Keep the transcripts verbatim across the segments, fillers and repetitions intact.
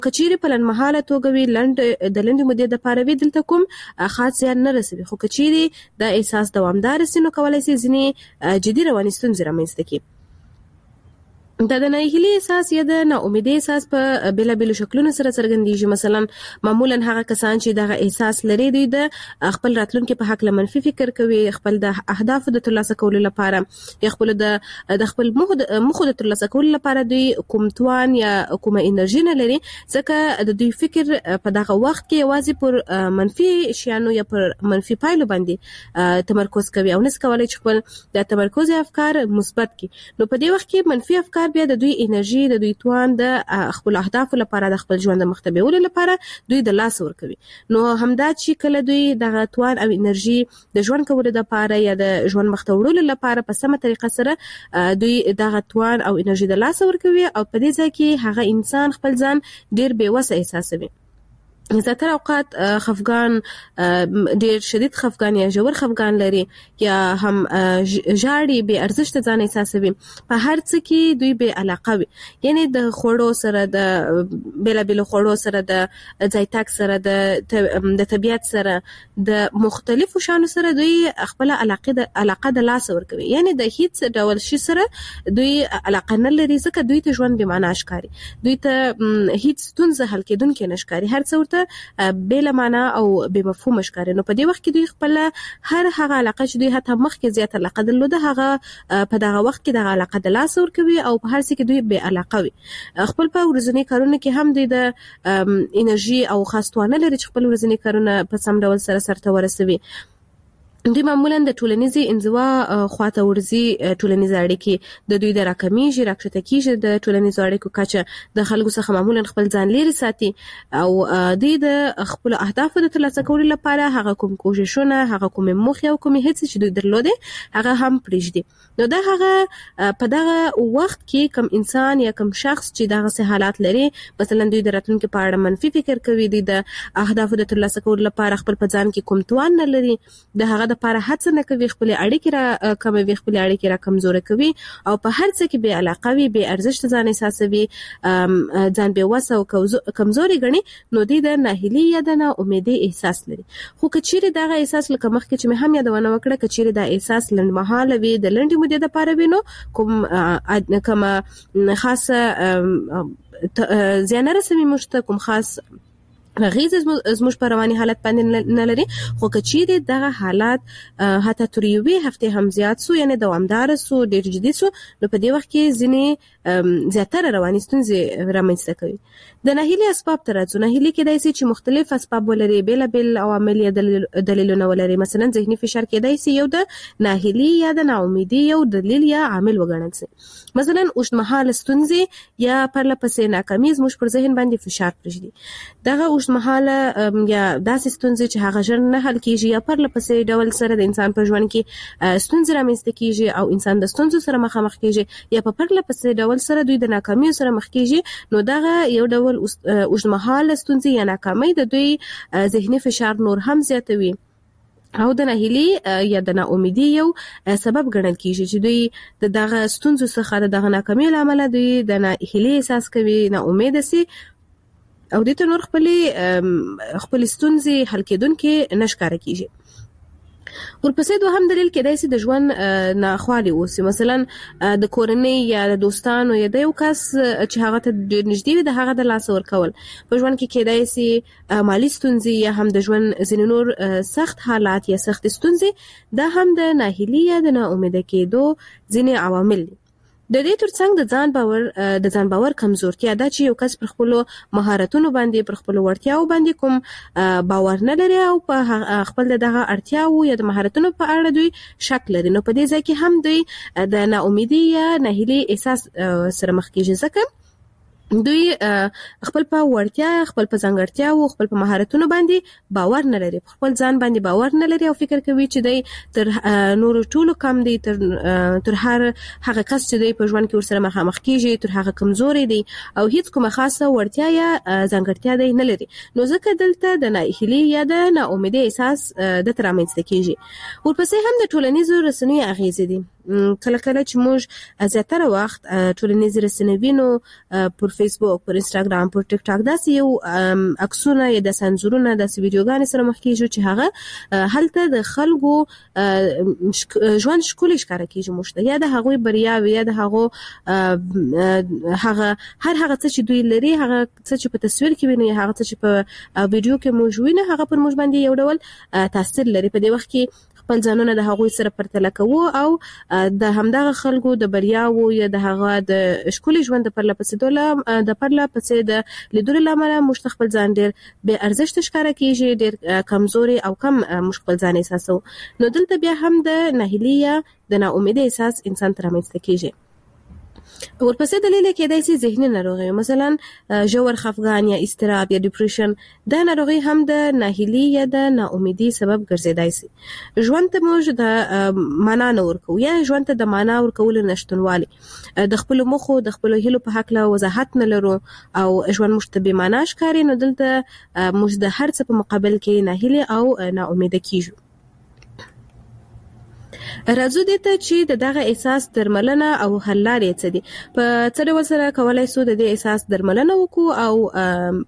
کچيري په لنډمهاله توګه وي لنډ د لنډې مودې د پاره وي دلته کوم خاص زیان نه رسوي، خو کچيري دا احساس دوامدار سي نو کولای شي ځینې جدي رواني ستونزې رامنځته کړي. دا د ناهیلي احساس یا د ناامیدۍ احساس په بیلابیلو شکلونو سره څرګندېږي. مثلا معمولا هغه کسان چې دغه احساس لري دوی د خپل راتلونکي په حق له منفي فکر کوي، خپل د اهدافو د ترلاسه کولو لپاره یا خپل د د خپل مخو د ترلاسه کولو لپاره دوی کوم توان یا کومه انرژي نه لري، ځکه د دوی فکر په دغه وخت کې یوازې پر منفي شیانو یا پر منفي پایلو باندې تمرکز کوي او نس کولای چې خپل د تمرکز افکار مثبت کړي. نو په دې وخت کې منفي افکار بیا د دوی انرژي د دوی توان د خپل اهداف لپاره د خپل ژوند د مختبیولو لپاره دوی د لاس ور کوي. نو همدا چې کله دوی د توان او انرژي د ژوند کولو لپاره یا د ژوند مختوړلو لپاره په سمه طریقه سره دوی د توان او انرژي د لاس ور کوي او په دې ځای کې هغه انسان خپل ځان ډیر بې وسه احساسوي. زیاتره اوقات خفګان ډیر شدید خفګان یا ژور خفګان لري یا هم ژاړي، بې ارزښت ځان احساسوي، په هر څه کې دوی بې علاقه وي. یعنی د خوړو سره د بیلابیلو خوړو سره د ځای تاک سره د د طبیعت سره د مختلفو شانو سره دوی خپل علاقه د علاقه د لاس ور کوي. یعنی د هیڅ ډول شي سره دوی علاقه نه لري، ځکه دوی ته ژوند بې معنا ښکاري، دوی ته هیڅ ستونزه حل کېدونکې نه ښکاري، هر څه ورته بې معنا او بې مفهوم ښکاري. نو په دې وخت کې دوی خپل هر هغه علاقه چې دوی حتی مخکې زیات علاقه درلوده هغه په دغه وخت کې دغه علاقه د لاس ور کوي او په هر څه کې دوی بې علاقه وي. خپل په ورځني کارونو کې هم دوی د انرژي او خاص توانه لري چې خپل ورځني کارونه په سم ډول سره سرته ورسوي. دوی معمولا د ټولنیزي انزوا خواته ورځي، ټولنیز اړیکې د دوی د راکمیږي، راکښته کیږي، د ټولنیزو اړیکو کچه د خلکو څخه معمولا خپل ځان لري ساتي او دوی د خپل اهدافو د ترلاسه کولو لپاره هغه کوم کوششونه، هغه کوم موخې او کوم هڅې چې دوی درلودې هغه هم پرېږدي. نو دا هغه په دغه وخت کې کوم انسان یا کوم شخص چې دغه سه حالات لري، مثلا دوی د راتلونکي په اړه منفي فکر کوي، دوی د اهدافو د ترلاسه کولو لپاره خپل په ځان کې کوم توان نه لري، د هغه د لپاره هڅه نه کوي، خپل اړیکې را کموي، خپل اړیکې را کمزورې کوي او په هر څه کې بې علاقه وي، بې ارزښت ځان احساسوي، ځان بې وسه او کمزوري ګڼي، نو دوی د ناهیلي یا د ناامیدۍ احساس لري. خو که چیرې دغه احساس لکه مخکې چې مې هم یادونه وکړه، که چیرې دا احساس لنډمهاله وي، د لنډې مودې دپاره وي، نو کوم کومه خاصه زیان نه رسوي موږ ته، کوم خاص غیز زموږ په رواني حالت باندې نه لري. خو که چیرې دغه حالات حتی تر یوې هفتې هم زیات سو، یعنی دوامداره سو، ډېر جدي سو، نو په دې وخت کې ځینې زیاتره رواني ستونزې رامنځته کوي. د ناهیلي اسباب ته راځو. ناهیلي کېدای سي چې مختلف اسباب ولري، بېلابېل عوامل یا دلیلونه ولري. مثلا ذهني فشار کېدای سي یو د ناهیلي یا د ناامیدۍ یو دلیل یا عامل وګڼل سي. مثلا اوږدمهاله ستونزې یا پرله پسې ناکامي زموږ پر ذهن باندې فشار پرېږدي. دغه اوږدمهاله یا داسې ستونزې چې هغه ژر نه حل کېږي یا پرله پسې ډول سره د انسان په ژوند کې ستونزې رامنځته کېږي او انسان د ستونزو سره مخامخ کېږي یا په پرله پسې ډول سره دوی د ناکامیو سره مخ کېږي، نو دغه یو ډول اوږدمهاله ستونزې یا ناکامۍ د دوی ذهني فشار نور هم زیاتوي او د ناهیلي یا د ناامیدۍ یو سبب ګڼل کېږي چې دوی د دغه ستونزو څخه د دغه ناکامیو له امله دوی د ناهیلۍ احساس کوي، ناامیده سي او دوی ته نور خپلې خپلې ستونزې حل کېدونکې نه ښکاره کېږي. ورپسې دوهم دلیل کېدای سي د ژوند ناخوالې اوسي. مثلا د کورنۍ یا د دوستانو یا د یو کس چې هغه ته ډېر نږدې وي د هغه د لاسه ورکول. په ژوند کې کېدای سي مالي ستونزې یا هم د ژوند ځینې نور سخت حالات یا سختې ستونزې، دا هم د ناهیلي یا د ناامیده کېدو ځینې عوامل دي. د دې ترڅنګ د ځان باور د ځان باور کمزورتیا دا چې یو کس پر خپلو مهارتونو باندې، پر خپلو وړتیاو باندې کوم باور نه لري او په خپل دغه اړتیاو یا د مهارتونو په اړه دوی شک لري، نو په دې ځای کې هم دوی د ناامیدۍ یا ناهیلۍ احساس سره مخ کېږي، ځکه دوی خپل په وړتیا، خپل په ځانګړتیاو، خپل په مهارتونو باندې باور نه لري، خپل ځان باندې باور نه لري او فکر کوي چې دی تر نورو ټولو کم دی، تر تر هر هغه کس چې دی په ژوند کې ورسره مخامخ کېږي تر هغه کمزوری دی او هیڅ کومه خاصه وړتیا یا ځانګړتیا دی نه لري. نو ځکه دلته د ناهیلۍ یا د ناامیدۍ احساس دته رامنځته کېږي. ورپسې هم د ټولنیزو رسنیو اغېزې دي. کله کله چې موږ زیاتره وخت ټولنیز رسنۍ وینو، پر فیسبوک، پر انستګرام، پر ټیک ټاک داسې یو عکسونه یا د سنزورونه داسې ویډیوګانې سره مخ کیږي چې هغه هلته د خلکو ژوند ښکلی ښکاره کیږي موږ ته، یا د هغوی بریاوې، یا د هغو هغه هر هغه څه چې دوی لري، هغه څه چې په تصویر کې ویني، هغه څه چې په ویډیو کې موږ ویني، هغه پر موږ باندې یو ډول تاثیر لري. په دې وخت کې خپل ځانونه د هغوی سره پرتله کوو او د همدغه خلکو د بریاوو یا د هغه د ښکلي ژوند د پرله پسې د پرله پسې د لیدلو له امله موږ خپل ځان ډېر بې ارزښته ښکاره کیږي، ډېر کمزوري او کم موږ خپل ځان احساسوو. نو دلته بیا هم د ناهیلي یا د ناامیدۍ احساس انسان ته رامنځته کیږي. ورپسې دلیل کېدای شي ذهني ناروغي، مثلا ژور خفګان یا اضطراب یا ډیپریشن. دا ناروغي هم د ناهیلي یا د ناامیدۍ سبب ګرځیدای شي. ژوند ته موږ د معنا نه ورکوو یا ژوند ته د معنا ورکولو نشتونوالی، د خپلو موخو د خپلو هیلو په هکله وضاحت نه لرو او ژوند موږ ته بې معنا ښکاري. نو دلته موږ د هر څه په مقابل کې ناهیلي او ناامیده کیږو. راځو دې ته چې د دغه احساس درملنه او حل لارې څه دي. په څه ډول سره کولای شو د دې احساس درملنه وکړو او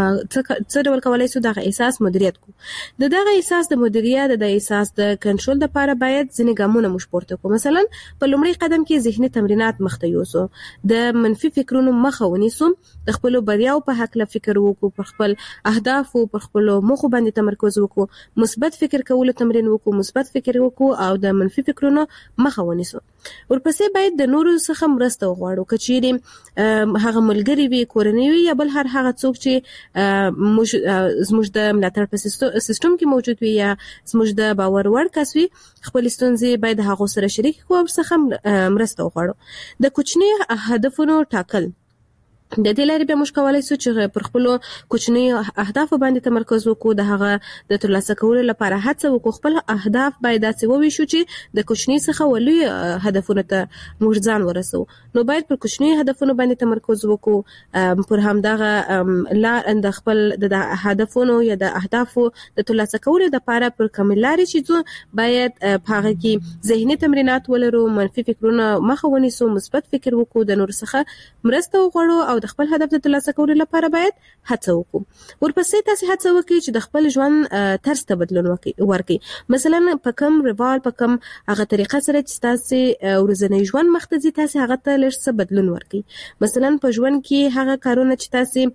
څه ډول کولای شو دغه احساس مدیریت کو. د دغه احساس د مدیریت د احساس د کنټرول لپاره باید ځینې ګامونه موږ پورته کړو. مثلا په لومړي قدم کې ذهني تمرینات مخته یوسو، د منفي فکرونو مخه ونیسو، د خپل بریاو په حق فکر وکړو، پر خپل اهداف او پر خپل موخو باندې تمرکز وکړو، مثبت فکر کولو تمرین وکړو، مثبت فکر وکړو او د منفي فکرونو مخه ونیسو. ورپسې باید د نورو څخه مرسته وغواړو، کچېرې هغه ملګری وي، کورنۍ وي یا بل هر هغه څوک چې موږ زموږ د ملاتړ په سیستم کې موجود وي یا زموږ د باور وړ کس وي، خپل ستونزې باید هغه سره شریک کړو او څخه مرسته وغواړو. د کوچني هدفونو ټاکل، د دې لارې به موږ کولای شو چې پر خپل کوچني اهدافو باندې تمرکز وکړو، د هغه د ترلاسه کولو لپاره هڅه وکړو. خپل اهداف باید داسې وویشو چې د کوچني څخه ولوي هدفونو ته موږ ځان ورسو. نو باید پر کوچني هدفونو باندې تمرکز وکړو، پر همدغه لار د خپل د هدفونو یا د اهدافو د ترلاسه کولو لپاره پر کومې لارې چې باید په هغه کې ذهني تمرینات ولرو، منفي فکرونه مخه ونیسو، مثبت فکر وکړو، د نور څخه مرسته وغواړو او د خپل هدف د ترلاسه کولو لپاره باید هڅه وکړو. ورپسې تاسو هڅه وکړئ چې د خپل ژوند طرز ته بدلون ورکړئ. مثلا په کوم روال، په کوم هغه طریقه سره چې تاسو ورځنی ژوند مخته ځي، تاسو هغه ته لږ څه بدلون ورکړئ. مثلا په ژوند کې هغه کارونه چې تاسو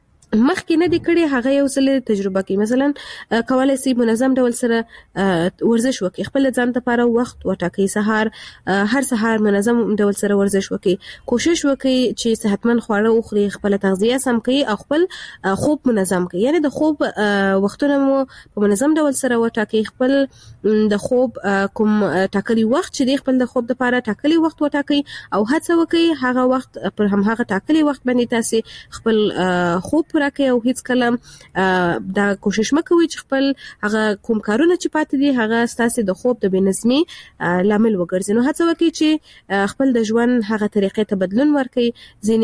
مخکې نه دي کړي هغه یو څه تجربه کړئ. مثلا کولای شئ منظم ډول سره ورزش وکړئ، خپل ځان لپاره وخت وټاکئ، سهار هر سهار منظم ډول سره ورزش وکړئ، کوشش وکړئ چې صحتمند خواړه وخورئ، خپل تغذیه سم کړئ او خپل خوب منظم کړئ. یعنی د خوب وختونه مو په منظم ډول سره وټاکئ، خپل د خوب کوم ټاکلي وخت چې د خپل د خوب لپاره ټاکلي وخت وټاکئ او هڅه وکړئ هغه وخت پر هم هغه ټاکلي وخت باندې تاسو خپل خوب راکې او هیڅ کله دا کوشش مکوئ چې خپل هغه کوم کارونه چې پاتې دي هغه ستاسو د خوب د بنظمي لامل وګرځي. نو هڅه وکړئ چې خپل د ژوند هغه طریقې ته بدلون ورکړئ،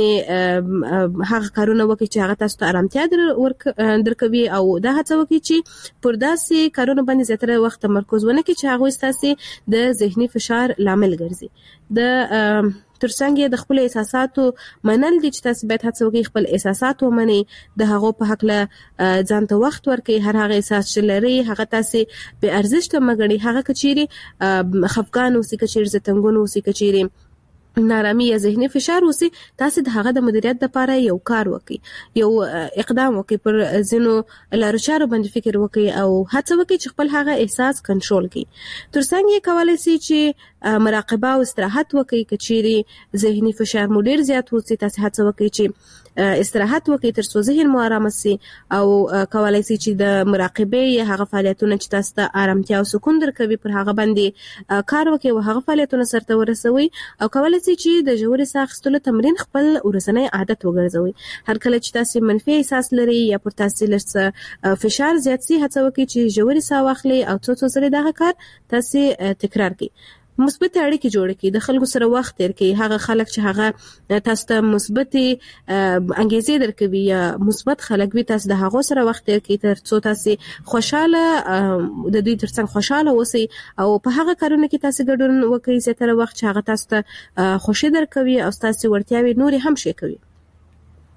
ځینې هغه کارونه وکړئ چې هغه تاسو ته آرامتیا درکوي او دا هڅه وکړئ چې پر داسې کارونه باندې زیاتره وخت تمرکز ونه کړئ چې هغه ستاسو د ذهني فشار لامل ګرځي. د ترڅنګ د خپل احساساتو منل دي چې تاسو باید هڅه وکړئ خپل احساسات ومنئ، د هغو په حق ځان ته وخت ورکړئ. هر هغه احساس چې لرئ هغه تاسو بې ارزښته مه ګڼئ، هغه کچېرې خفګان اوسي، کچېرې زتنګون اوسي، کچېرې نارامي یا ذهني فشار اوسي، تاسو د هغه د مدیریت لپاره یو کار وکړئ، یو اقدام وکړئ، پر ځینو لارو چارو باندې فکر وکړئ او هڅه وکړئ چې خپل هغه احساس کنټرول کړئ. ترڅنګ یې کولای شئ چې مراقبه او استراحت وکړئ. کچېرې ذهني فشار مو ډیر زیات اوسي، تاسو هڅه وکړئ چې استراحت وکړئ تر څو ذهن مو آرام شي او کولای شئ چې د مراقبې یا هغه فعالیتونه چې تاسو ته آرامتیا او سکون درکوي پر هغه باندې کار وکړئ او هغه فعالیتونه سرته ورسوي او کولای شئ چې د ژورې ساه اخیستلو تمرین خپل ورځنی عادت وګرځوئ. هر کله چې تاسو منفي احساس لرئ یا پر تاسو لږ فشار زیات شي، هڅه وکړئ چې ژورې ساه واخلئ او څو څو ځله دغه کار تاسو تکرار کړئ. مثبت اړیکې جوړ کړئ، د خلکو سره وخت تیر کړئ، هغه خلک چې هغه تاسو ته مثبت انګیزې درکوي یا مثبت خلک وي، تاسو د هغو سره وخت تیر کړئ تر څو تاسو خوشاله د دوی ترڅنګ خوشاله اوسئ او په هغه کارونه کې تاسو ګډون وکړئ زیاتره وخت چې هغه تاسو ته خوشي درکوي او تاسو ورتیاوي نورې هم شي کوي.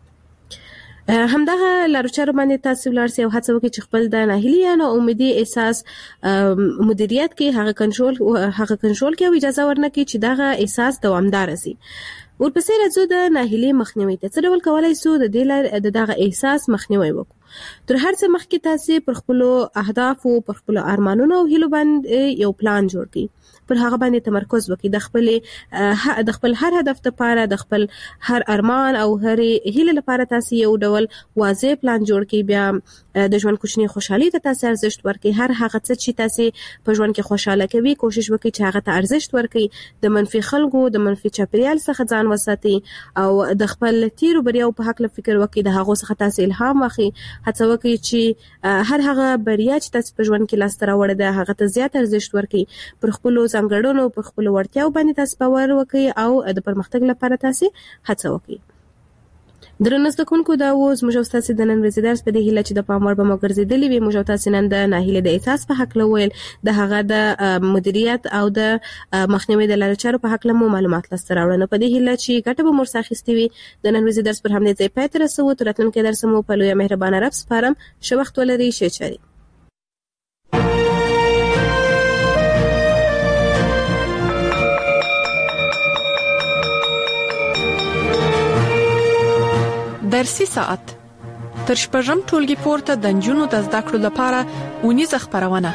همدغه لارو چارو باندې تاسو ولر سي او هڅه وکړئ چې خپل د ناهیلي یا نه امیدي احساس مدیریت کې هغه کنټرول هغه کنټرول کې اجازه ورنکړي چې دغه احساس دوامدار شي. ورپسې راځو د ناهیلي مخنیوي ته. څه ډول کولای شو د دې لار د دغه احساس مخنیوي وکړو؟ تر هر څه مخکې تاسو پر خپل اهداف او پر خپل ارمانونو او هیلو باندې یو پلان جوړ کړئ، پر هغه باندې تمرکز وکړئ، د خپل د خپل هر هدف لپاره، د خپل هر ارمان او هر هیله لپاره تاسو یو ډول واضح پلان جوړ کړئ. بیا د ژوند کوچنی خوشحالي ته تاسو ارزښت ورکړئ. هر هغه څه چې تاسو په ژوند کې خوشاله کوي کوشش وکړئ چې هغه ته ارزښت ورکړئ. د منفي خلکو د منفي چاپیریال څخه ځان وساتئ او د خپل تیرو بریاو په حق فکر وکړئ، د هغه څخه تاسو الهام واخلئ. هڅه وکړئ چې هر هغه بریا چې تاسو په ژوند کې لاسته راوړئ د هغه ته زیات ارزښت ورکړئ. پر خپل ځانګړنو پر خپل وړتیاو باندې تاسو باور وکړئ او د پرمختګ لپاره تاسو هڅه وکړئ. درنو زده کوونکو، دا اوس موږ تاسو د نن ورځې درس په دې هیله چې د پام وړ به مو ګرځېدلې وي. موږ تاسو نن د ناهیلۍ د احساس په حق لویل، د هغه د مدیریت او د مخنیوي د لارو چارو په حق له معلومات لاسته راوړل. په دې هیله چې ګټه به مو ورڅخه وي. د نن ورځې درس پر همدې ځای پای ته رسوو. تر راتلونکي درس مو په لوی مهربانه رب سپارم. ښه وخت ولرئ. ښه چاري. درسي ساعت تر شپږم ټولګي پورته د نجونو د زده کړو لپاره اونیزه خبرونه.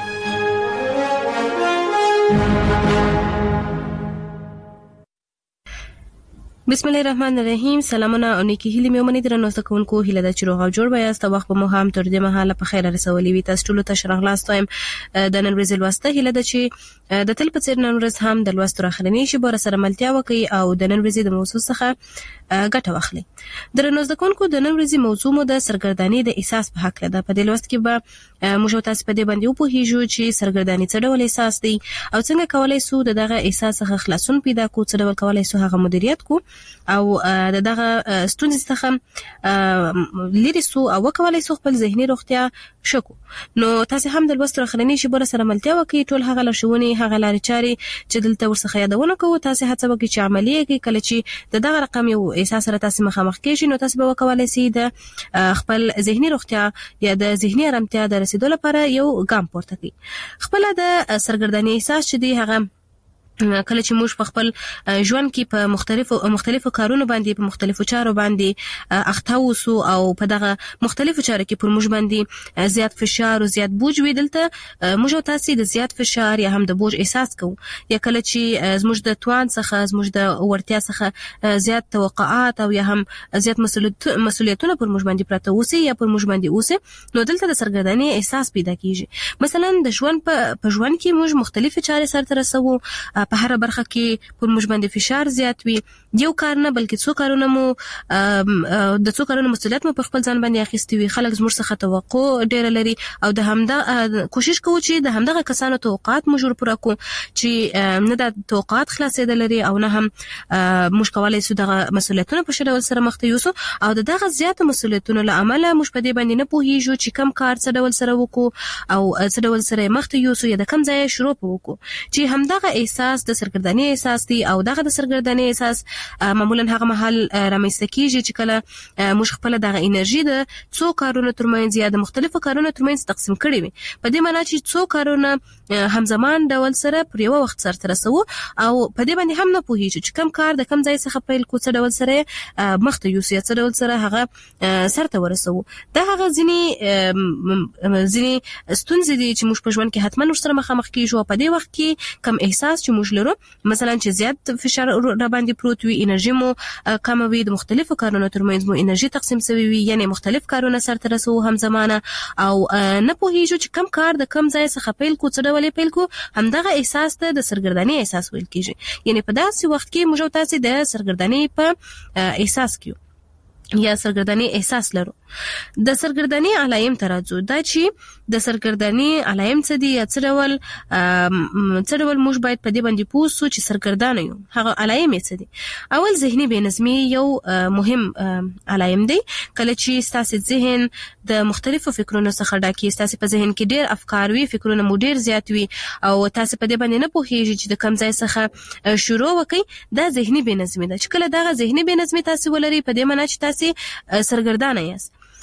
بسم الله الرحمن الرحیم. سلامونه او نیکی هیله مې ومنئ. درنو زده کوونکو، هیله ده چې روغ او جوړ وایاست. وخت به مو هم تر دې مهاله په خیر رسولي وي. تاسو ټول ته شرغلاست وایم. د نن ورځې لوسته هیله ده چې د تل په څیر نن ورځ هم د لوستو راخلنی شي بور سره ملتیا وکړي او د نن ورځې د موضوع څخه ګټه واخلي. درنو زده کوونکو، د نن ورځې موضوع مو د سرګردانی د احساس په حق ده. په دې لوست کې به موږ تاسو په دې باندې وپوهیږو چې سرګردانی څه ډول احساس دی او څنګه کولای شو د دغه احساس څخه خلاصون پیدا کړو، څه ډول کولای شو هغه مدیریت کو او د دغه ستونزې څخه لري سو او وکولای سو خپل ذهني روغتیا شکو. نو تاسو هم د لوست راخلنی شي بور سره ملتیا وکړئ. ټول هغه لارښوونې هغه لارې چارې چې دلته ورڅخه یادونه کوو تاسو هڅه وکړئ چې عملي کړئ. کله چې د دغه رقم یو احساس سره تاسو مخامخ کېږئ نو تاسو به وکولای شئ د خپل ذهني روغتیا یا د ذهني آرامتیا د رسیدو لپاره یو ګام پورته کړئ. خپل د سرګردانی احساس چې دی هغه کله چې موږ په خپل ژوند کې په مختلفو مختلفو کارونو باندې په مختلفو چارو باندې اخته وسو او په دغه مختلفو چارو کې پر موږ باندې زیات فشار او زیات بوج وي، دلته موږ تاسو د زیات فشار یا هم د بوج احساس کوو. یا کله چې زموږ د توان څخه زموږ د ورتیا څخه زیات توقعات او یا هم زیات مسؤلیتونه پر موږ باندې پراته وسی یا پر موږ باندې وسی، نو دلته د سرګردانی احساس پیدا کیږي. مثلا د ژوند په ژوند کې موږ مختلفو چارې سره رسوو، په هر برخه کې پر موږ باندې فشار زیات وي. یو کار نه بلکې څو کارونه مو د څو کارونه مسؤلیت مو په خپل ځان باندې اخیستي وي. خلک زموږ څخه توقع ډیر لري او د همدا کوشش کوو چې د همدغه کسانو توقعات مو جوړ پوره کړو چې نه د توقعات خلاصېدل لري او نه هم موږ کولای شو دغه مسؤلیتونه په شډول سره مخ ته یوسو او دغه زیات مسؤلیتونو له امله موږ په دې باندې نه پوهیږو چې کم کار څه ډول سره وکړو او څه ډول سره مخ ته یوسو یا د کم ځای شروع وکړو. چې همدغه احساس د سرګردانی احساس دی او دغه د سرګردانی احساس معمولا هغه محل رامنځته کیږي چې کله موږ خپل دغه انرژي د څو کارونو ترمنځ یا د مختلفو کارونو ترمنځ تقسیم کړي وي. په دې معنی چې څو کارونه همزمان ډول سره پر یو وخت سره رسو او په دې باندې هم نه پوهیږو چې کم کار د کم ځای څخه پیل کو څه ډول سره مخته یوسي څه ډول سره هغه سرته ورسو. دا هغه ځینی ځینی ستونزې دي چې موږ په ژوند کې حتما ورسره مخامخ کیږو. په دې وخت کې کم احساس چې موږ لرو، مثلا چې زیات فشار را باندې پروت وي، انرژي مو کم وي، د مختلفو کارونو ترمنځ مو انرژي تقسیم شوی وي، یعنی مختلف کارونه سرته رسو همزمانه او نه پوهیږو چې کم کار د کم ځای څخه پیل کو څه ډول پیل کو. همدغه احساس ته د سرګردانی احساس ویل کیږي. یعنی په داسې وخت کې موږ تاسو د سرګردانی په احساس کیو یا سرګردانی احساس لرو. د سرګردانی علایم ترازو دا چې د سرګردانی علایم څه دي یا څه ډول څه ډول موږ باید په دې باندې پوه شو چې سرګردان یو. هغه علایم څه دي؟ اول ذهني بې نظمي یو مهم علایم دی. کله چې ستاسو ذهن د مختلفو فکرونو څخه ډک وي، ستاسو په ذهن کې ډېر افکار وي، فکرونه مو ډېر زیات وي او تاسو په دې باندې نه پوهیږئ چې د کوم ځای څخه شروع وکړئ، دا ذهني بې نظمي ده. چې کله دا ذهني بې نظمي تاسو ولري، په دې معنی چې تاسو سرګردان یاست.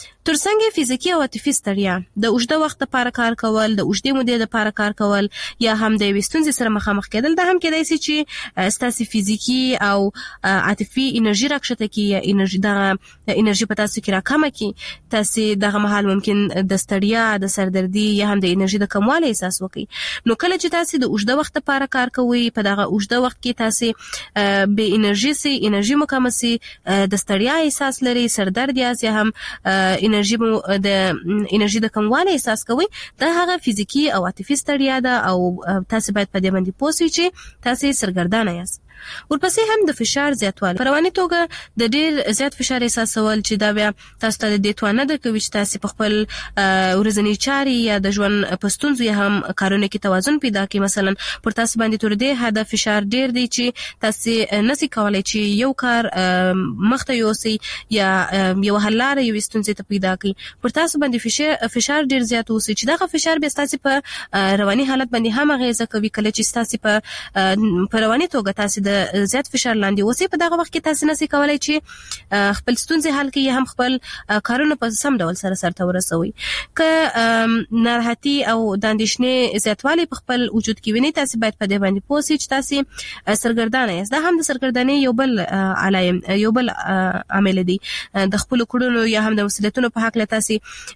ترڅنګ فزیکی او عاطفي ستړیا د اوږده وخت لپاره کار کول، د اوږدې مودې لپاره کار کول یا هم د یوې ستونزې سره مخامخ کېدل، دا هم کېدای شي چې ستاسو فزیکی او عاطفي انرژي راکښته کړي یا انرژي د انرژي په تاسو کې راکمه کړي. تاسو دغه مهال ممکن د ستړیا، د سردردي یا هم د انرژي د کموالي احساس وکړي. نو کله چې تاسو د اوږده وخت لپاره کار کوئ، په دغه اوږده وخت کې تاسو به انرژي سي انرژي مکمه سي، د ستړیا احساس لري، سردرد یا هم انرژي مو د انرژي د کموالي احساس کوي، دا هغه فزیکی او عاطفي ستړیا ده او تاسو باید په دې باندې پوه شئ چې تاسو سرګردانه یاست. ورپسې هم د فشار زیاتوالی، په رواني توګه د ډیر زیات فشار احساسول چې دا بیا تاسو ته د دې توانه درکوي چې تاسو په خپل ورځنی چاري یا د ژوند په ستونزو یا هم کارونه کې توازن پیدا کړئ. مثلا پر تاسو باندې تر دې حد فشار ډیر دی چې تاسو نشئ کولای چې یو کار مخته یوسئ یا یو حل لاره یو ستونزې ته پیدا کړئ. پر تاسو باندې فشار ډیر زیات اوسي چې دغه فشار بیا تاسو په رواني حالت باندې هم اغیزه کوي. کله چې تاسو په په رواني توګه تاسو د زیات فشار لاندې اوسئ، په دغه وخت کې تاسو نشئ کولای چې خپل ستونزې حل کړئ یا هم خپل کارونه په سم ډول سره سرته ورسوي. که ناراحتي او د اندېښنې زیاتوالی په خپل وجود کې وینئ، تاسو باید په دې باندې پوه شئ چې تاسو سرګردانه یاست. دا هم د سرګردانۍ یو بل علایم یو بل عامل دی. د خپل کړنو یا هم د مسؤلیتونو په حق له تاسو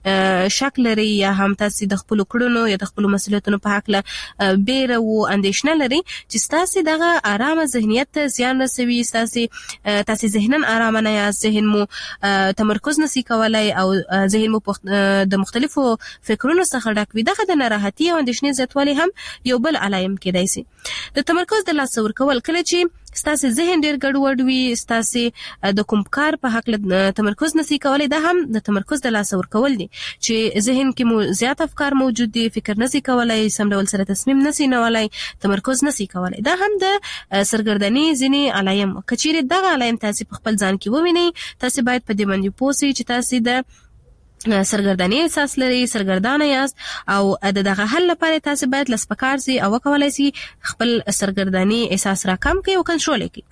شک لري یا هم تاسو د خپل کړنو یا د خپل مسؤلیتونو په حق له بیره او اندېښنه لري چې تاسو دغه آرامه ذهنیت ته زیان رسوي. تاسو تاسو ذهنن آرام نه یاست، ذهن مو تمرکز نشي کولای او ذهن مو د مختلفو فکرونو څخه ډک وي. دغه د ناراحتي او اندېښنې زیاتوالی هم یو بل علایم کېدای شي. د تمرکز د لاسه ورکول، کله چې ستاسو ذهن ډیر ګډوډ وي، ستاسو د کوم کار په حق له تمرکز نشي کولای، دا هم د تمرکز د لاسه ورکول دي چې ذهن کې مو زیات افکار موجود دي، فکر نشي کولای، سم ډول سره تصمیم نشي نیولای، تمرکز نشي کولای. دا هم د سرګردانۍ ځینې علایم. کچېرې دغه علایم تاسو په خپل ځان کې ووینئ، تاسو باید په دې باندې پوه شئ چې تاسو د سرګردانۍ احساس لري، سرګردانه یاست او د دغه حل لپاره تاسو باید لسپکار سي او وکولای سي خپل سرګردانۍ احساس راکم کړئ او کنټرول کړئ.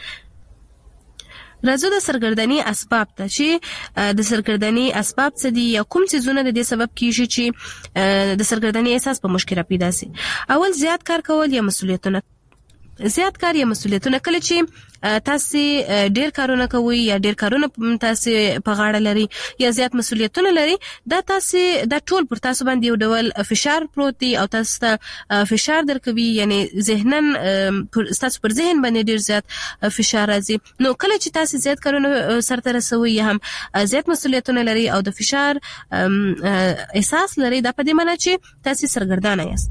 راځو د سرګردانۍ اسباب ته چې د سرګردانۍ اسباب څه دي یا کوم څیزونه د دې سبب کیږي چې د سرګردانۍ احساس په مشکل پیدا سي. اول زیات کار کول یا مسؤلیتونه. زیات کار یا مسؤلیتونه، کله چې تاسو ډیر کارونه کوئ یا ډیر کارونه تاسو په غاړه لري یا زیات مسؤلیتونه لري، دا تاسو دا ټول پر تاسو باندې یو ډول فشار پروت دی او تاسو ته فشار درکوي، یعنی ذهنن تاسو پر ذهن باندې ډیر زیات فشار راځي. نو کله چې تاسو زیات کارونه سرته رسوي یا هم زیات مسؤلیتونه لري او د فشار احساس لري، دا په دې معنی چې تاسو سرګردانه یاست.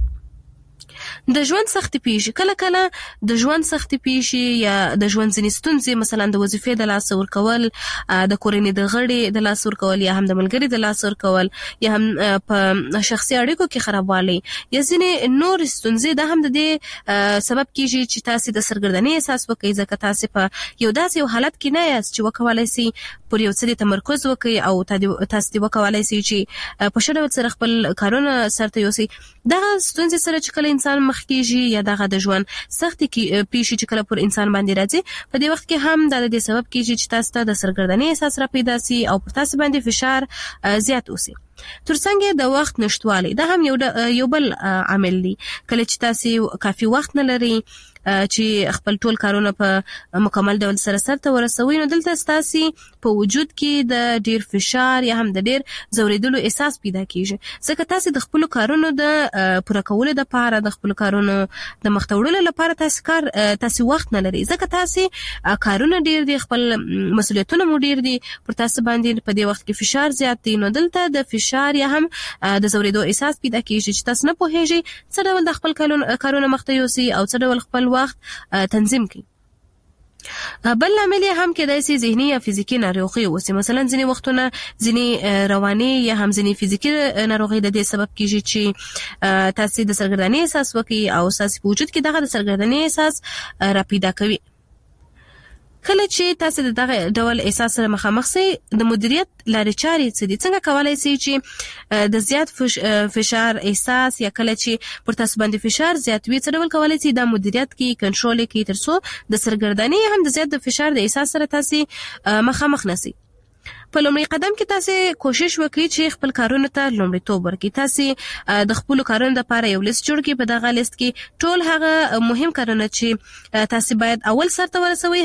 د ژوند سختي پیښې، کله کله د ژوند سختي پیښې یا د ژوند ځینې ستونزې، مثلا د وظیفې د لاسه ورکول، د کورنۍ د غړي د لاسه ورکول یا هم د ملګري د لاسه ورکول یا هم په شخصي اړیکو کې خرابوالی یا ځینې نور ستونزې، دا هم د دې سبب کیږي چې تاسو د سرګردانۍ احساس وکړئ، ځکه تاسو په یو داسې یو حالت کې نه یاست چې وکولای شئ پر یو څه تمرکز وکړئ او تاسو وکولای شئ چې په ښه ډول سره خپل کارونه سرته یوسئ. دغه ستونزې سره چې کله انسان مخ کېږي یا دغه د ژوند سختي پیښې چې کله پر انسان باندې راځي، په دې وخت کې هم دا د دې سبب کېږي چې تاسو ته د سرګردانۍ احساس را پیدا سي او پر تاسو باندې فشار زیات اوسي. ترڅنګ د وخت نشټوالی، دا هم یو یو بل عامل دی. کله چې تاسو کافي وخت نه لري چې خپل ټول کارونه په مکمل ډول سره سرته ورسوي، نو دلته تاسو په وجود کې د ډیر فشار یا هم د ډیر زوریدلو احساس پیدا کیږي، ځکه تاسو د خپل کارونو د پوره کولو لپاره، د خپل کارونو د مخ ته وړلو لپاره تاسو کار تاسو وخت نه لري، ځکه تاسو کارونه ډیر دي، خپل مسؤلیتونه مو ډیر دي، پر تاسو باندې په دې وخت کې فشار زیات دی. نو دلته د فشار یا هم د زوریدو احساس پیدا کیږي چې تاسو نه پوهیږئ څه ډول د خپل کارونه مخ ته یوسئ او څه ډول خپل وخت تنظیم کړئ. بل عامل هم کېدای شي ذهني یا فزیکی ناروغي اوسي. مثلا ځینې وختونه ځینې رواني یا هم ځینې فزیکی ناروغي د دې سبب کیږي چې تاسو د سرګردانۍ احساس وکړئ او تاسو په وجود کې دغه د سرګردانۍ احساس را پیدا کوي. کله چې تاسو د دغه ډول احساس سره مخامخ شئ، د مدیریت لارې چارې څه دي؟ څنګه کولای شئ چې د زیات فشار احساس یا کله چې پر تاسو باندې فشار زیات وي، څه ډول کولای شئ دا مدیریت کړئ، کنټرول کړئ، ترڅو د سرګردانۍ هم د زیات د فشار د احساس سره تاسو مخامخ نشئ. په لومړي قدم کې تاسو کوشش وکړئ چې خپل کارونه ته لومړیتوب ورکړئ. تاسو د خپل کارونو لپاره یو لیست جوړ کړئ. په دغه لیست کې ټول هغه مهم کارونه چې تاسو باید اول سرته ورسوي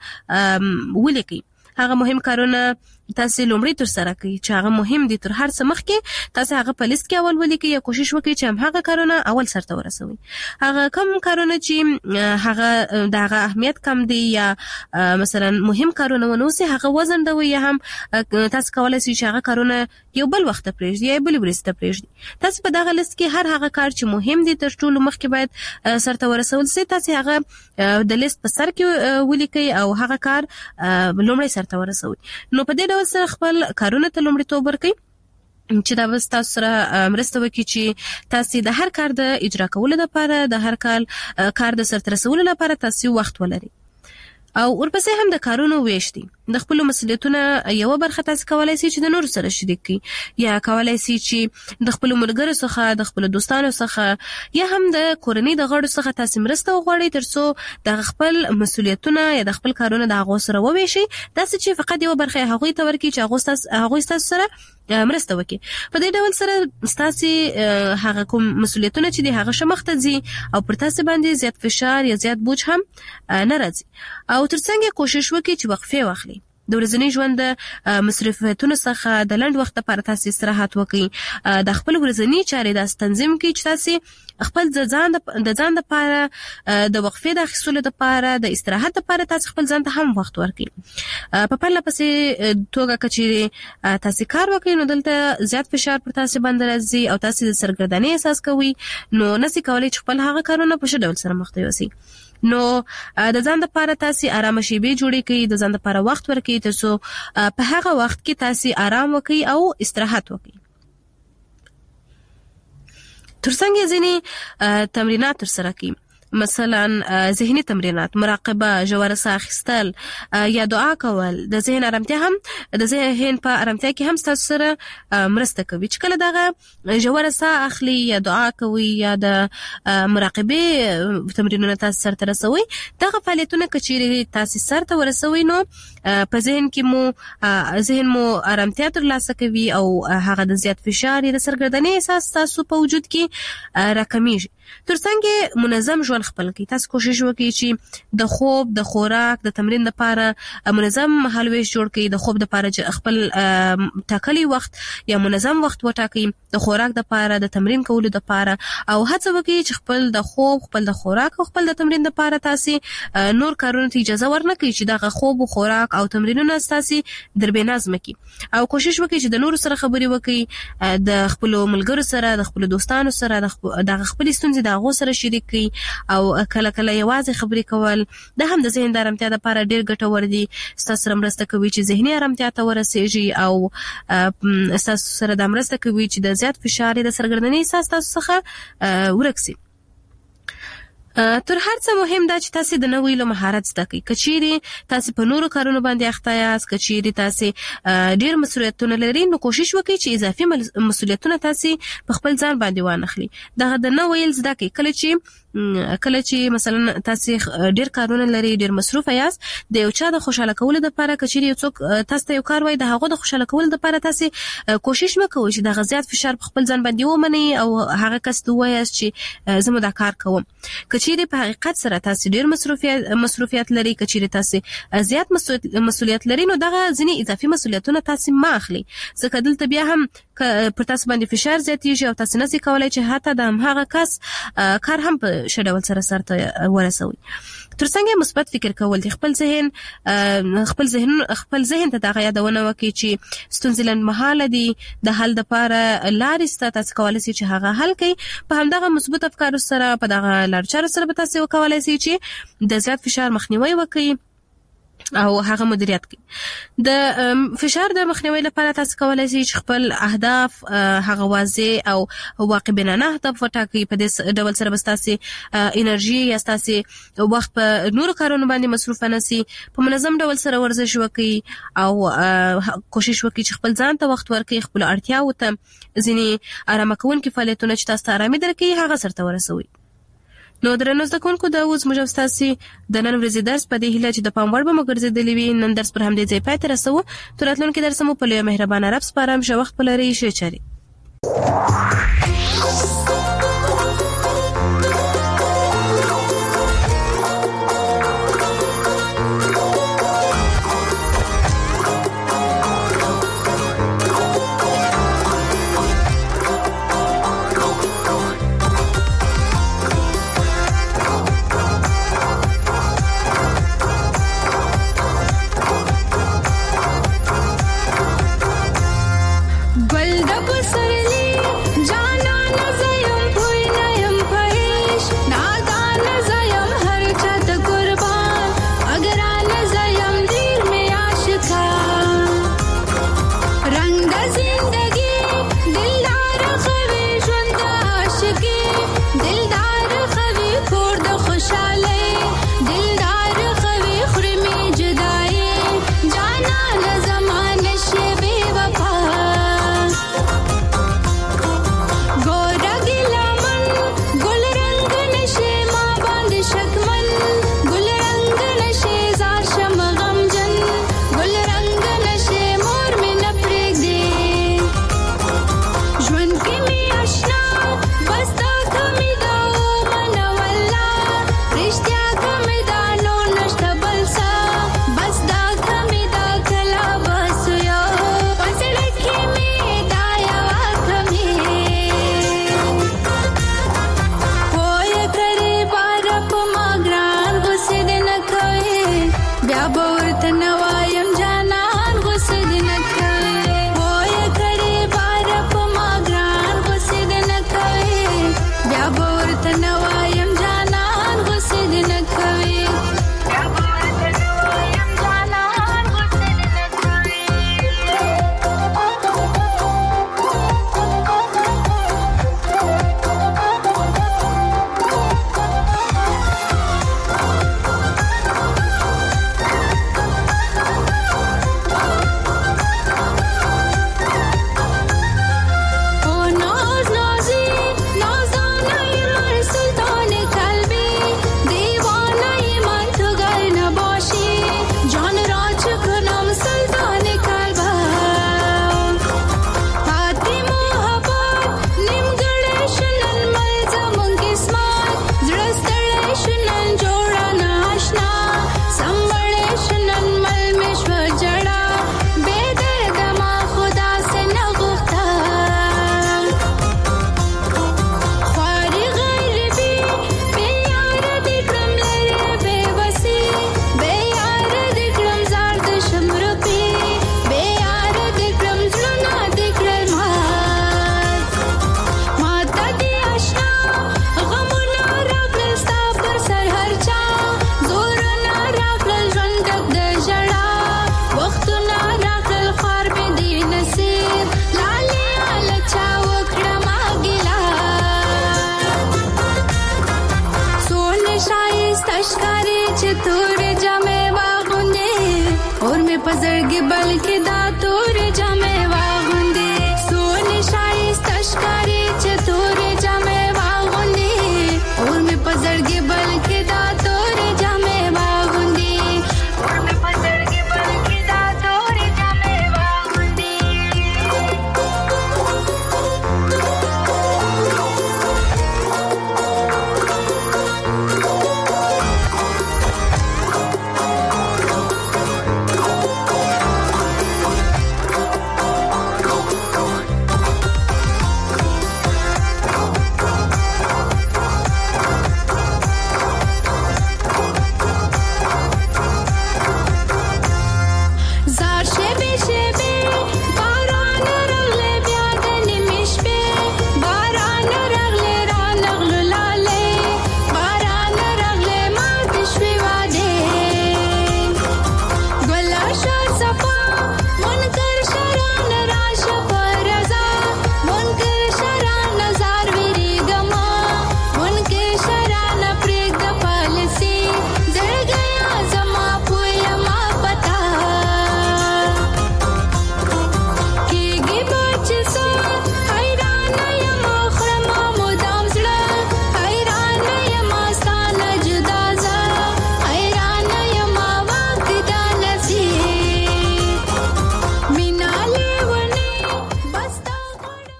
هغه ولیکئ. هغه مهم کارونه تاسو لومړی تر سره کړئ چې هغه مهم دي تر هر څه مخکې تاسو هغه په لیست کې اول ولیکئ یا کوشش وکړئ چې هم هغه کارونه اول سرته ورسوي. هغه کم کارونه چې هغه دغه اهمیت کم دي یا مثلا مهم کارونه ونوسي هغه وزن دوی یا هم تاسو کولای شئ چې هغه کارونه یو بل وخت پرېږدئ یا بل ورځ پرېږدئ. تاسو په دغه لیست کې هر هغه کار چې مهم دي تر ټولو مخکې باید سرته ورسول شي تاسو هغه د لیست په سر کې ولیکئ او هغه کار لومړی سرته ورسوي. نو په دې ډول سره خپل کارونه ته لومړیتوب ورکړئ چې دا بس تاسو سره مرسته وکړي چې تاسو د هر کار د اجرا کولو لپاره د هر کال کار د سرته رسولو لپاره تاسو وخت ولرئ. او ورپسې هم د کارونو ویش دي. د خپل مسؤلیتونو یو برخه تاسو کولای شئ چې د نور سره شریک کړئ یا کولای شئ چې د خپل ملګرو څخه د خپل دوستانو څخه یا هم د کورنۍ د غړو څخه تاسو مرسته وغواړئ ترڅو د خپل مسؤلیتونو یا د خپل کارونو د هغو سره وویشئ تاسو چې فقط یو برخه هغوی ته ورکړئ چې هغه تاسو هغه تاسو سره مرسته وکړي. په دې ډول سره تاسو هغه کوم مسؤلیتونه چې د هغه شمخته دي او پر تاسو باندې زیات فشار یا زیات بوج هم نه راځي. او ترڅنګ کوشش وکړئ چې وقفه واخلئ. د ورځني ژوند د مصرفاتونو څخه د لنډ وخت لپاره تاسو استراحت وکړئ. د خپل ورځني چارې د تنظیم کې چې تاسو خپل ځان د ځان لپاره د وقفې د اخیستلو لپاره د استراحت لپاره تاسو خپل ځان ته هم وخت ورکړئ. په پرله پسې توګه کچېرې تاسو کار وکړئ نو دلته زیات فشار پر تاسو باندې راځي او تاسو د سرګردانۍ احساس کوئ نو نسی کولای چې خپل هغه کارونه په ښه ډول سره مخته یوسئ. نو د ځان لپاره تاسو آرام شیبې جوړې کړئ. د ځان لپاره وخت ورکړئ ترڅو په هغه وخت کې تاسو آرام وکړئ او استراحت وکړئ. ترڅنګ ځینې تمرینات ترسره کړئ مثلا ذهني تمرینات مراقبه ژوره ساه اخیستل یا دعا کول د ذهن آرامتیا هم د ذهن په آرامتیا کې هم تاسو سره مرسته کوي. چې کله دغه ژوره ساه اخلي یا دعا کوي یا د مراقبه تمرینونه تاسو سره رسوي دغه فعالیتونه کچېرې تاسو سره ورسوي نو په ذهن کې مو ذهن مو آرامتیا ترلاسه کوي او هغه د زیات فشار یا د سرګردنۍ احساس تاسو په وجود کې راکمیږي. ترڅنګ منظم ژوند خپل کړئ. تاسو کوشش وکړئ چې د خوب د خوراک د تمرین لپاره منظم مهالویش جوړ کړئ. د خوب لپاره خپل ټاکلي وخت یا منظم وخت وټاکئ. د خوراک لپاره د تمرین کولو لپاره او هڅه وکړئ چې خپل د خوب خپل د خوراک او خپل د تمرین لپاره تاسو نور کارونه ته اجازه ورنکړئ چې دغه خوب او خوراک او تمرینونه تاسو دربې نظم کړئ. او کوشش وکړئ چې د نور سره خبرې وکړئ د خپل ملګرو سره د خپل دوستانو سره د خپل ستونزې د هغو سره شریک کړئ او کله کله یوازې خبرې کول د هم د ذهن د آرامتیا لپاره ډېر ګټور دي. ستاسو سره مرسته کوي چې ذهني آرامتیا ته ورسیږي او ستاسو سره د مرسته کوي چې د زیات فشار د سرګردنۍ احساس تاسو څخه ورک شي. تر هر څه مهم دا چې تاسو د نوې له مهارت زده کړئ. کچېرې تاسو په نورو کارونو باندې اخته یاست کچېرې تاسو ډېر مسؤلیتونه لرئ نو کوشش وکړئ چې اضافي مسؤلیتونه تاسو په خپل ځان باندې وانخلئ. دغه د نوې زده کړئ کله چې کله چې مثلا تاسو ډېر کارونه لرئ ډېر مصروف یاست د یو چا د خوشاله کولو لپاره کچېرې یو څوک تاسو ته یو کار وایي د هغه د خوشاله کولو لپاره تاسو کوشش وکړئ چې دغه زیات فشار په خپل ځان باندې ومنئ او هغه کس ته ووایاست چې زه مو دا کار کوم. کچېرې په حقیقت سره تاسو ډېر مصروفیت مصروفیت لري کچېرې تاسو زیات مسؤلیت لري نو دغه ځینې اضافي مسؤلیتونه تاسو ما اخلي ځکه دلته بیا هم پر تاسو باندې فشار زیاتېږي او تاسو نشئ کولای چې حتی د هماغه کس کار هم په ښه ډول سره سرته ورسوي. ترڅنګ مثبت فکر کول دي. خپل ذهن خپل ذهن خپل ذهن ته دغه یادونه وکړي چې ستونزې لنډمهاله دي د حل لپاره لارې شته تاسو کولای شئ چې هغه حل کړئ. په همدغه مثبت افکارو سره په دغه لارو چارو سره به تاسو کولای شئ چې د زیات فشار مخنیوي وکړئ او هغه مدیریت کړئ. د فشار د مخنیوي لپاره تاسو کولای شئ چې خپل اهداف هغه واضح او واقع بینانه اهداف وټاکئ. په دې ډول سره به تاسو انرژي یا تاسو وخت په نورو کارونو باندې مصروف نه شئ. په منظم ډول سره ورزش وکړئ او کوشش وکړئ چې خپل ځان ته وخت ورکړئ. خپل اړتیاو ته ځینې آرامه کوونکي فعالیتونه چې تاسو ته آرامي درکوي هغه سرته ورسوئ. نو درنو زده کوونکو دا اوس موږ ستاسو د نن ورځې درس په دې هیله چې د پام وړ به مو ګرځېدلی وي نن درس پر همدې ځای پای ته رسوو. تر راتلونکي درس مو په لویه مهربانه رب سپارم. ښه وخت ولرئ. ښه چارې. ګل د